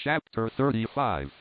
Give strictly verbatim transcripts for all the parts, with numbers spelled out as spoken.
Chapter thirty-five.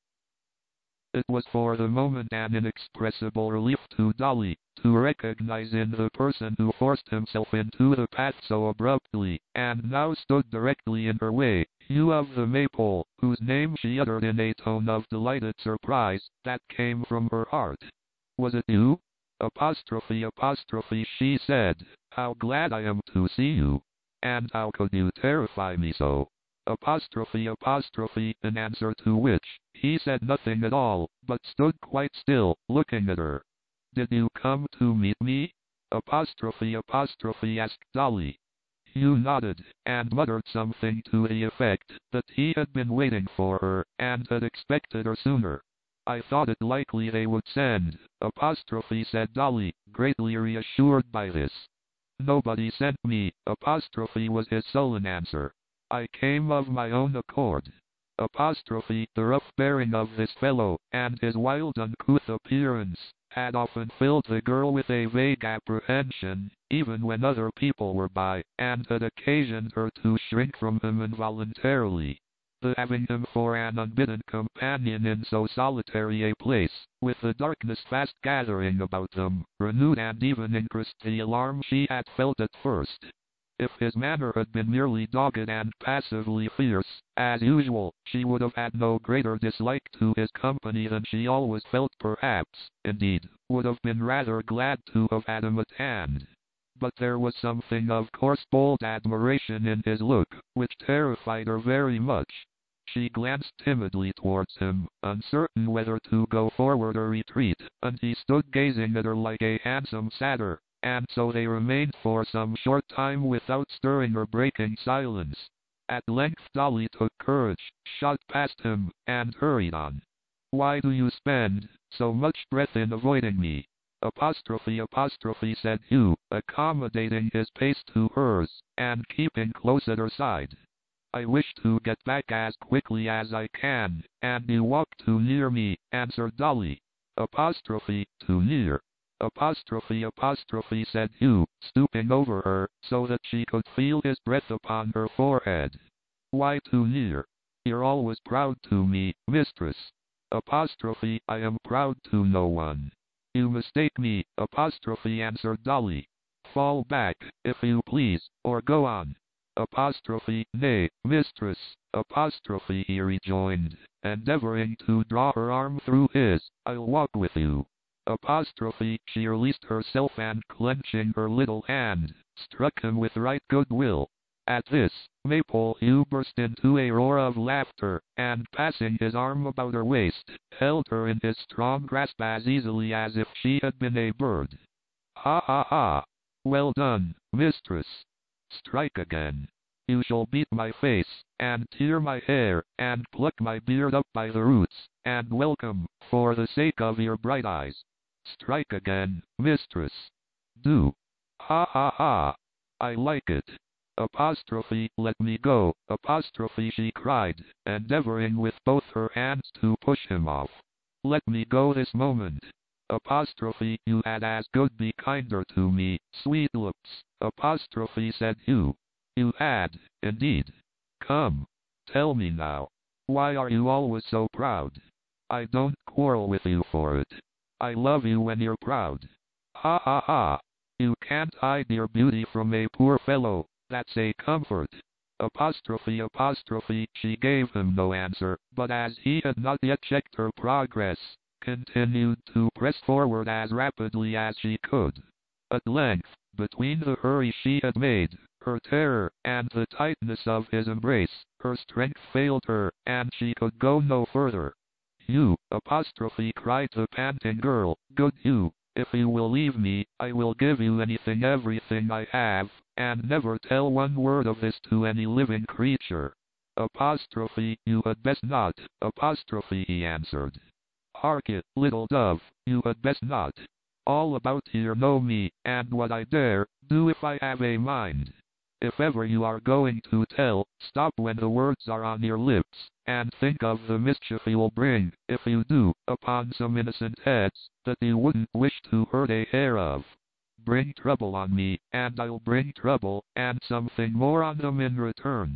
It was for the moment an inexpressible relief to Dolly to recognize in the person who forced himself into the path so abruptly, and now stood directly in her way, Hugh of the Maypole, whose name she uttered in a tone of delighted surprise that came from her heart. "Was it you? Apostrophe, apostrophe," she said. "How glad I am to see you. And how could you terrify me so?" Apostrophe, apostrophe, in answer to which, he said nothing at all, but stood quite still, looking at her. "Did you come to meet me?" Apostrophe, apostrophe, asked Dolly. Hugh nodded, and muttered something to the effect that he had been waiting for her, and had expected her sooner. "I thought it likely they would send," apostrophe said Dolly, greatly reassured by this. "Nobody sent me," apostrophe was his sullen answer. "I came of my own accord." Apostrophe, the rough bearing of this fellow, and his wild uncouth appearance, had often filled the girl with a vague apprehension, even when other people were by, and had occasioned her to shrink from him involuntarily. The having him for an unbidden companion in so solitary a place, with the darkness fast gathering about them, renewed and even increased the alarm she had felt at first. If his manner had been merely dogged and passively fierce, as usual, she would have had no greater dislike to his company than she always felt perhaps, indeed, would have been rather glad to have had him at hand. But there was something of coarse bold admiration in his look, which terrified her very much. She glanced timidly towards him, uncertain whether to go forward or retreat, and he stood gazing at her like a handsome satyr. And so they remained for some short time without stirring or breaking silence. At length Dolly took courage, shot past him, and hurried on. "Why do you spend so much breath in avoiding me?" Apostrophe, apostrophe, said Hugh, accommodating his pace to hers, and keeping close at her side. "I wish to get back as quickly as I can, and you walk too near me," answered Dolly. Apostrophe, too near. Apostrophe, apostrophe, said Hugh, stooping over her, so that she could feel his breath upon her forehead. "Why too near? You're always proud to me, mistress." Apostrophe, "I am proud to no one." "You mistake me," apostrophe answered Dolly. "Fall back, if you please, or go on." Apostrophe, "Nay, mistress," apostrophe he rejoined, endeavoring to draw her arm through his, "I'll walk with you." Apostrophe, she released herself and clenching her little hand, struck him with right good will. At this, Maypole Hugh burst into a roar of laughter, and passing his arm about her waist, held her in his strong grasp as easily as if she had been a bird. "Ha ha ha! Well done, mistress. Strike again. You shall beat my face, and tear my hair, and pluck my beard up by the roots, and welcome, for the sake of your bright eyes. Strike again, mistress. Do. Ha ha ha! I like it." Apostrophe, "Let me go," apostrophe she cried, endeavoring with both her hands to push him off. "Let me go this moment." Apostrophe, "You had as good be kinder to me, sweet lips," apostrophe said Hugh. "You had, indeed. Come. Tell me now. Why are you always so proud? I don't quarrel with you for it. I love you when you're proud. Ha ha ha! You can't hide your beauty from a poor fellow, that's a comfort." Apostrophe, apostrophe, she gave him no answer, but as he had not yet checked her progress, continued to press forward as rapidly as she could. At length, between the hurry she had made, her terror, and the tightness of his embrace, her strength failed her, and she could go no further. "Hugh," apostrophe cried the panting girl, "good Hugh, if you will leave me, I will give you anything, everything I have, and never tell one word of this to any living creature." Apostrophe, "You had best not," apostrophe he answered. "Hark it, little dove, you had best not. All about here know me, and what I dare do if I have a mind. If ever you are going to tell, stop when the words are on your lips, and think of the mischief you'll bring, if you do, upon some innocent heads that you wouldn't wish to hurt a hair of. Bring trouble on me, and I'll bring trouble, and something more on them in return.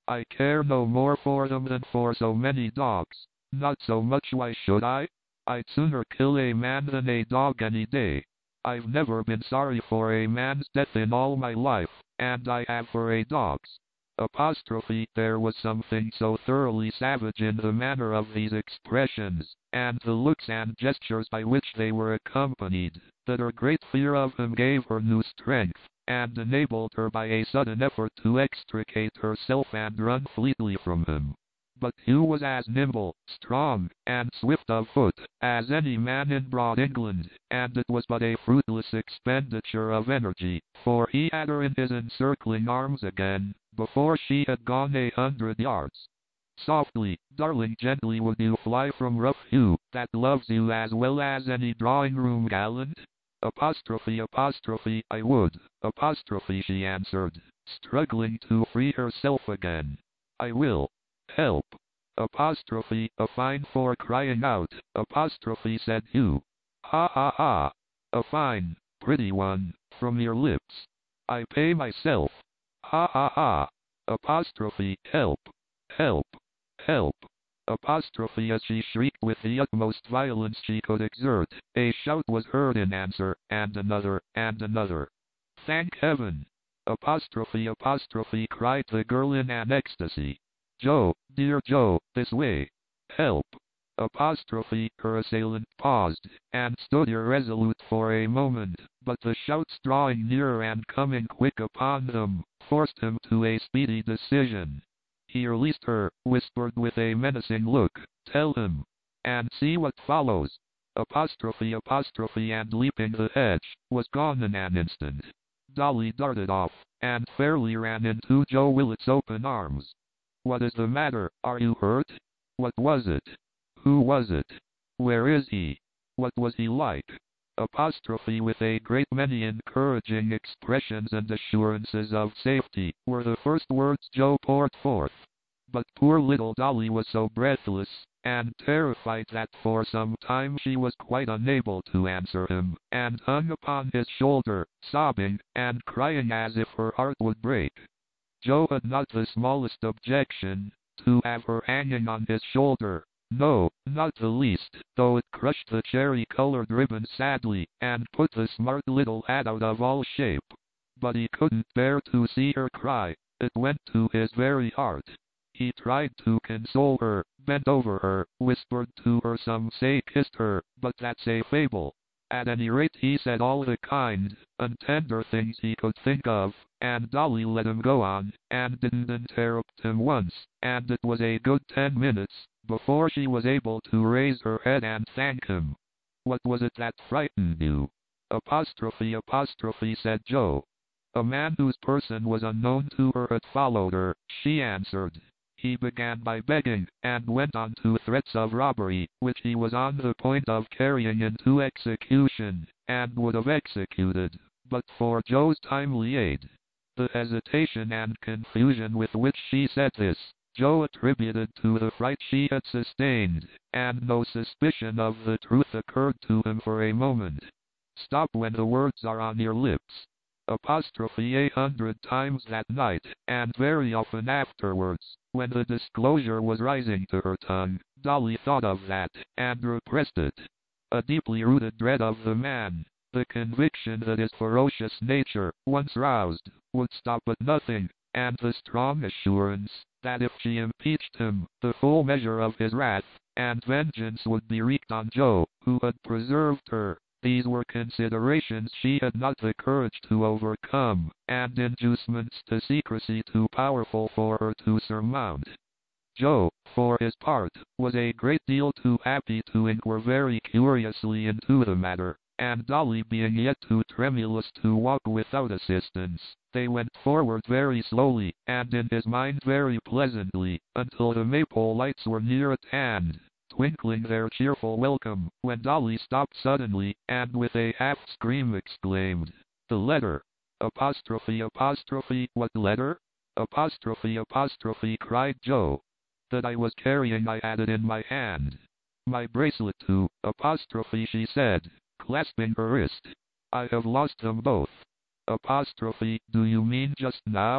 I care no more for them than for so many dogs. Not so much, why should I? I'd sooner kill a man than a dog any day. I've never been sorry for a man's death in all my life, and I have for a dog's. Apostrophe. There was something so thoroughly savage in the manner of these expressions, and the looks and gestures by which they were accompanied, that her great fear of him gave her new strength, and enabled her by a sudden effort to extricate herself and run fleetly from him. But Hugh was as nimble, strong, and swift of foot as any man in broad England, and it was but a fruitless expenditure of energy, for he had her in his encircling arms again, before she had gone a hundred yards. Softly, darling, gently would you fly from rough Hugh, that loves you as well as any drawing-room gallant? Apostrophe, apostrophe, I would, apostrophe, she answered, struggling to free herself again. I will. Help. Apostrophe, a fine for crying out, apostrophe, said Hugh. Ha ha ha. A fine, pretty one, from your lips. I pay myself. Ha ha ha. Apostrophe, help, help, help. Apostrophe, as she shrieked with the utmost violence she could exert, a shout was heard in answer, and another, and another. Thank heaven. Apostrophe, apostrophe, cried the girl in an ecstasy. Joe, dear Joe, this way. Help. Apostrophe. Her assailant paused, and stood irresolute for a moment, but the shouts drawing nearer and coming quick upon them, forced him to a speedy decision. He released her, whispered with a menacing look, tell him, and see what follows. Apostrophe, apostrophe, and leaping the hedge, was gone in an instant. Dolly darted off, and fairly ran into Joe Willet's open arms. What is the matter? Are you hurt? What was it? Who was it? Where is he? What was he like? Apostrophe, with a great many encouraging expressions and assurances of safety, were the first words Joe poured forth. But poor little Dolly was so breathless and terrified that for some time she was quite unable to answer him, and hung upon his shoulder, sobbing and crying as if her heart would break. Joe had not the smallest objection to have her hanging on his shoulder. No, not the least, though it crushed the cherry-colored ribbon sadly, and put the smart little hat out of all shape. But he couldn't bear to see her cry. It went to his very heart. He tried to console her, bent over her, whispered to her, some say kissed her, but that's a fable. At any rate, he said all the kind and tender things he could think of, and Dolly let him go on, and didn't interrupt him once, and it was a good ten minutes before she was able to raise her head and thank him. What was it that frightened you? Apostrophe, apostrophe, said Joe. A man whose person was unknown to her had followed her, she answered. He began by begging, and went on to threats of robbery, which he was on the point of carrying into execution, and would have executed, but for Joe's timely aid. The hesitation and confusion with which she said this, Joe attributed to the fright she had sustained, and no suspicion of the truth occurred to him for a moment. Stop when the words are on your lips. Apostrophe a hundred times that night, and very often afterwards, when the disclosure was rising to her tongue, Dolly thought of that, and repressed it. A deeply rooted dread of the man, the conviction that his ferocious nature, once roused, would stop at nothing, and the strong assurance that if she impeached him, the full measure of his wrath and vengeance would be wreaked on Joe, who had preserved her. These were considerations she had not the courage to overcome, and inducements to secrecy too powerful for her to surmount. Joe, for his part, was a great deal too happy to inquire very curiously into the matter, and Dolly being yet too tremulous to walk without assistance, they went forward very slowly, and in his mind very pleasantly, until the maple lights were near at hand, twinkling their cheerful welcome, when Dolly stopped suddenly, and with a half-scream exclaimed, "The letter!" Apostrophe, apostrophe, what letter? Apostrophe, apostrophe, cried Joe. That I was carrying, I had it in my hand. My bracelet too, apostrophe, she said, clasping her wrist. I have lost them both. Apostrophe, do you mean just now?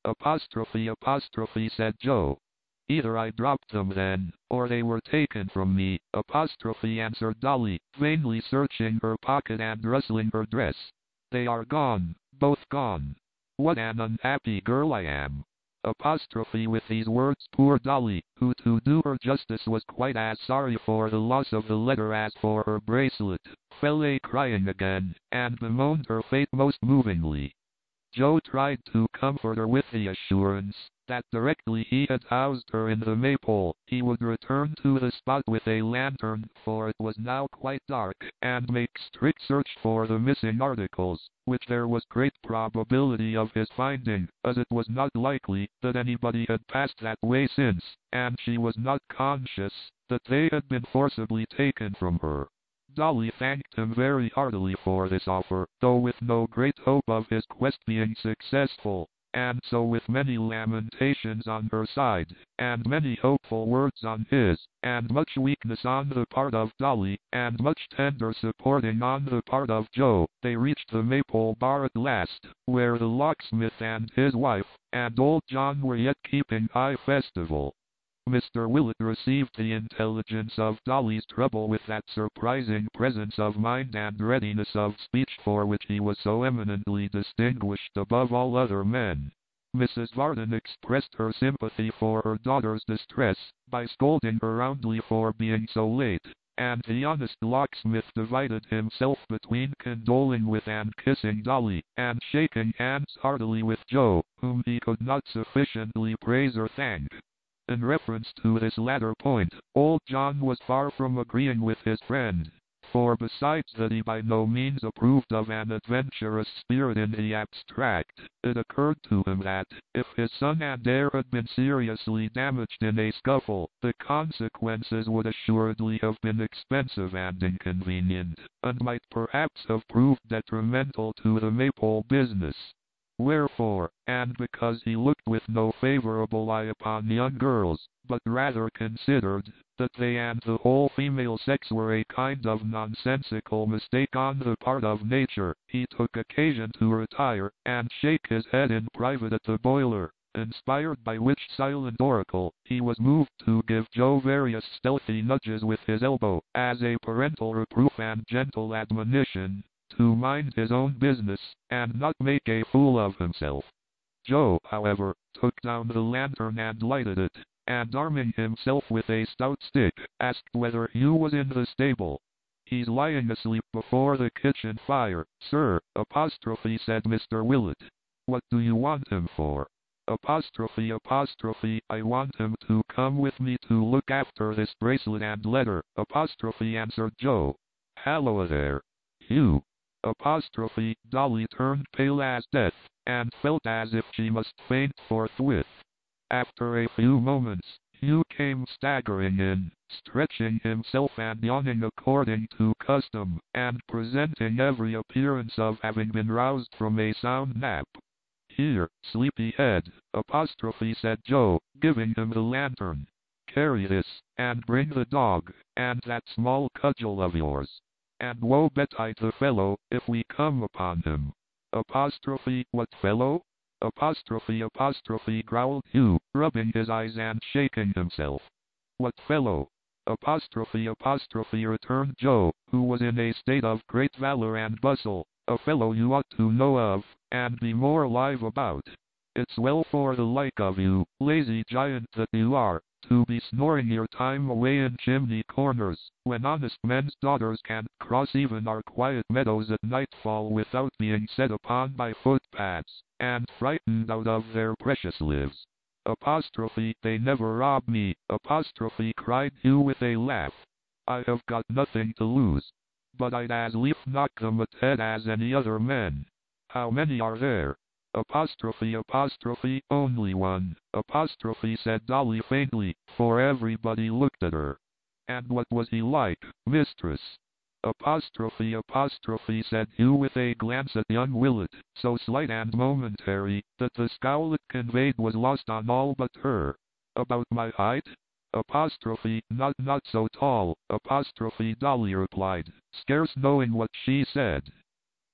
Apostrophe apostrophe said Joe. Either I dropped them then, or they were taken from me, apostrophe answered Dolly, vainly searching her pocket and rustling her dress. They are gone, both gone. What an unhappy girl I am. Apostrophe with these words poor Dolly, who to do her justice was quite as sorry for the loss of the letter as for her bracelet, fell a crying again, and bemoaned her fate most movingly. Joe tried to comfort her with the assurance that directly he had housed her in the Maypole, he would return to the spot with a lantern, for it was now quite dark, and make strict search for the missing articles, which there was great probability of his finding, as it was not likely that anybody had passed that way since, and she was not conscious that they had been forcibly taken from her. Dolly thanked him very heartily for this offer, though with no great hope of his quest being successful, and so with many lamentations on her side, and many hopeful words on his, and much weakness on the part of Dolly, and much tender supporting on the part of Joe, they reached the Maypole bar at last, where the locksmith and his wife, and old John were yet keeping high festival. Mister Willett received the intelligence of Dolly's trouble with that surprising presence of mind and readiness of speech for which he was so eminently distinguished above all other men. Missus Varden expressed her sympathy for her daughter's distress, by scolding her roundly for being so late, and the honest locksmith divided himself between condoling with and kissing Dolly, and shaking hands heartily with Joe, whom he could not sufficiently praise or thank. In reference to this latter point, old John was far from agreeing with his friend, for besides that he by no means approved of an adventurous spirit in the abstract, it occurred to him that, if his son and heir had been seriously damaged in a scuffle, the consequences would assuredly have been expensive and inconvenient, and might perhaps have proved detrimental to the Maypole business. Wherefore, and because he looked with no favorable eye upon young girls, but rather considered that they and the whole female sex were a kind of nonsensical mistake on the part of nature, he took occasion to retire, and shake his head in private at the boiler, inspired by which silent oracle, he was moved to give Joe various stealthy nudges with his elbow, as a parental reproof and gentle admonition, to mind his own business, and not make a fool of himself. Joe, however, took down the lantern and lighted it, and arming himself with a stout stick, asked whether Hugh was in the stable. He's lying asleep before the kitchen fire, sir, apostrophe said Mister Willett. What do you want him for? Apostrophe apostrophe I want him to come with me to look after this bracelet and letter, apostrophe answered Joe. Halloa there, Hugh. Apostrophe, Dolly turned pale as death, and felt as if she must faint forthwith. After a few moments, Hugh came staggering in, stretching himself and yawning according to custom, and presenting every appearance of having been roused from a sound nap. Here, sleepy-head, apostrophe said Joe, giving him the lantern. Carry this, and bring the dog, and that small cudgel of yours. And woe betide the fellow, if we come upon him. Apostrophe, what fellow? Apostrophe apostrophe growled Hugh, rubbing his eyes and shaking himself. What fellow? Apostrophe apostrophe returned Joe, who was in a state of great valor and bustle. A fellow you ought to know of, and be more alive about. It's well for the like of you, lazy giant that you are, to be snoring your time away in chimney corners, when honest men's daughters can't cross even our quiet meadows at nightfall without being set upon by footpads, and frightened out of their precious lives. Apostrophe, they never rob me, apostrophe cried Hugh with a laugh. I have got nothing to lose, but I'd as lief knock them at head as any other men. How many are there? Apostrophe apostrophe only one, apostrophe said Dolly faintly, for everybody looked at her. And what was he like, mistress? Apostrophe apostrophe said Hugh with a glance at young Willett, so slight and momentary, that the scowl it conveyed was lost on all but her. About my height? Apostrophe, not not so tall, apostrophe Dolly replied, scarce knowing what she said.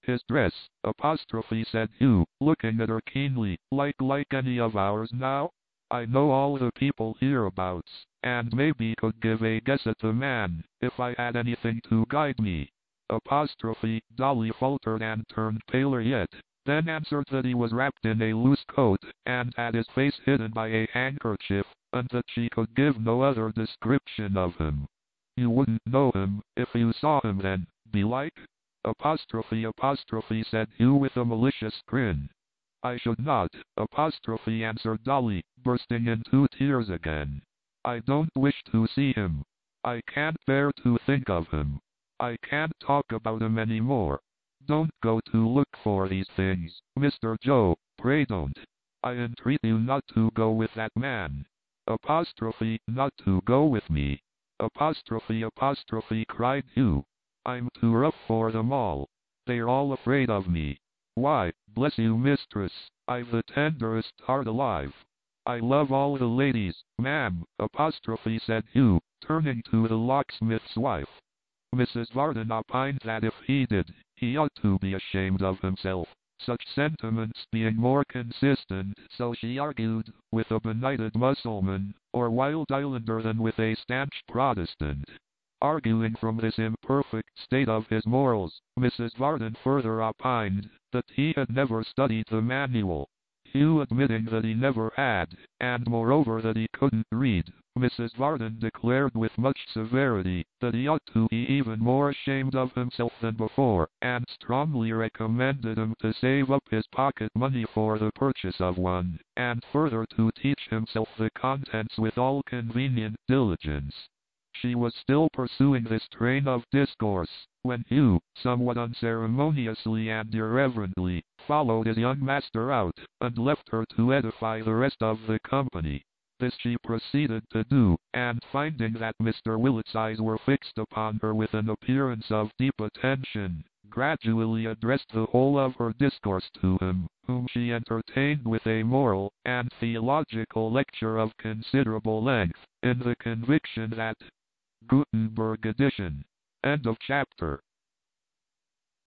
His dress, apostrophe, said Hugh, looking at her keenly, like like any of ours now? I know all the people hereabouts, and maybe could give a guess at the man, if I had anything to guide me. Apostrophe, Dolly faltered and turned paler yet, then answered that he was wrapped in a loose coat, and had his face hidden by a handkerchief, and that she could give no other description of him. You wouldn't know him, if you saw him then, belike? Apostrophe, apostrophe, said Hugh with a malicious grin. I should not, apostrophe, answered Dolly, bursting into tears again. I don't wish to see him. I can't bear to think of him. I can't talk about him any more. Don't go to look for these things, Mister Joe, pray don't. I entreat you not to go with that man. Apostrophe, not to go with me. Apostrophe, apostrophe, cried Hugh. I'm too rough for them all. They're all afraid of me. Why, bless you, mistress, I've the tenderest heart alive. I love all the ladies, ma'am, apostrophe, said Hugh, turning to the locksmith's wife. Missus Varden opined that if he did, he ought to be ashamed of himself, such sentiments being more consistent, so she argued, with a benighted Mussulman, or wild islander than with a stanch Protestant. Arguing from this imperfect state of his morals, Missus Varden further opined that he had never studied the manual. Hugh admitting that he never had, and moreover that he couldn't read, Missus Varden declared with much severity that he ought to be even more ashamed of himself than before, and strongly recommended him to save up his pocket money for the purchase of one, and further to teach himself the contents with all convenient diligence. She was still pursuing this train of discourse, when Hugh, somewhat unceremoniously and irreverently, followed his young master out, and left her to edify the rest of the company. This she proceeded to do, and finding that Mister Willet's eyes were fixed upon her with an appearance of deep attention, gradually addressed the whole of her discourse to him, whom she entertained with a moral and theological lecture of considerable length, in the conviction that Gutenberg edition. End of chapter.